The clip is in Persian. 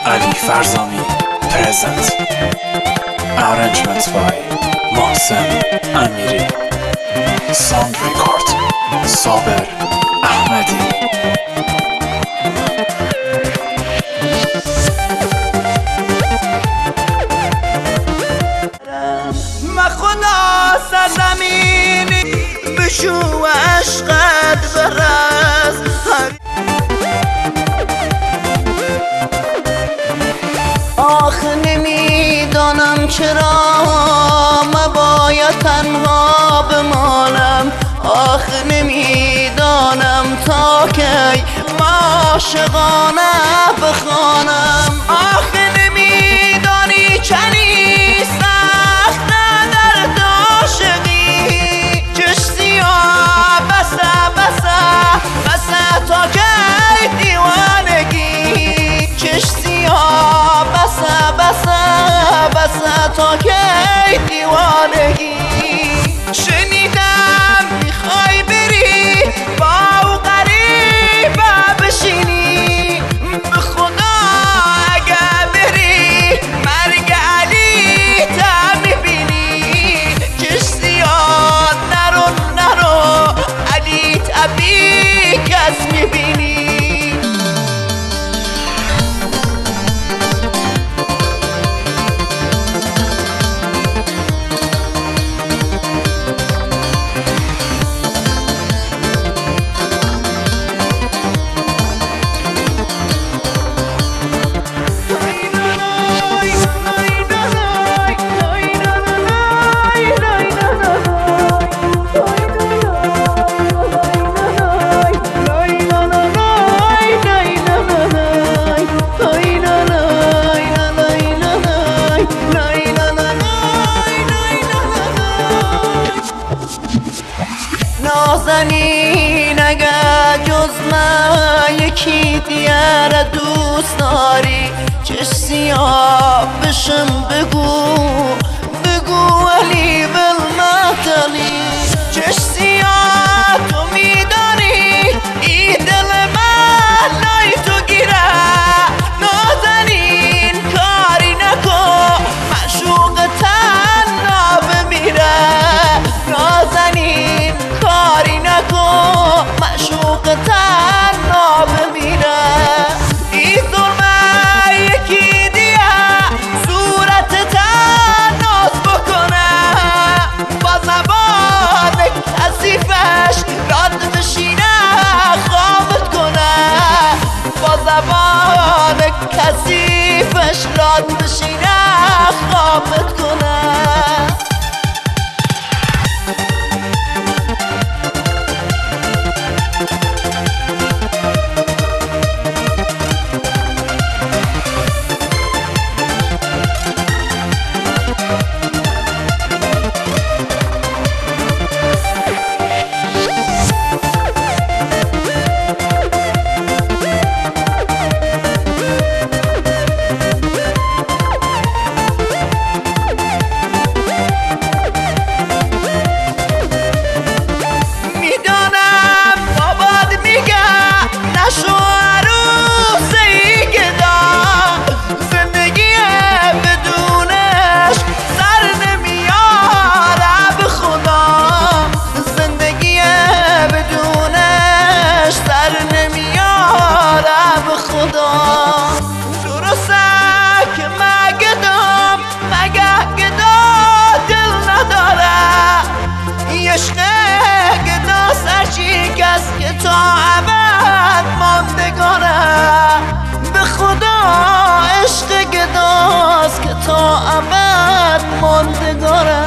Ali Farzami present. Arrangements by Mohsen Amiri. Sound record Saber Ahmadi. ما خدا سرزمینی بشو و عشقت برز آخ نمیدانم چرا مباید تنها بمانم آخ نمیدانم تا کی عاشقانه بخوانم آخ نمیدانی چنی سخت در عاشقی چش سیاه بسه بسه بسه تا کی دیوانگی چش سیاه بسه بسه بسه تا کی دیوانگی شنیدم میخوای بری با او غریبه بشینی به خدا اگه بری مرگ علی تا میبینی چش زیاد نرو علی تبی کس میبینی نازنین اگر جز من یکی دیگر دوست داری چش سیاه بشم بگو علی بالمطلی چش سیاه تو میدانی ای دل من لای تو گیره نازنین کاری نکن معشوق تنها بمیره نازنین کاری نکن معشوق تنها بمیره ای ظلمه یکی دیگه صورت تن ناز بکنه با زبان کثیفش راد بشینه خوابت کنه با زبان کثیفش راد بشینه خوابت کنه که تا ابد ماندگاره به خدا عشق گداست که تا ابد ماندگاره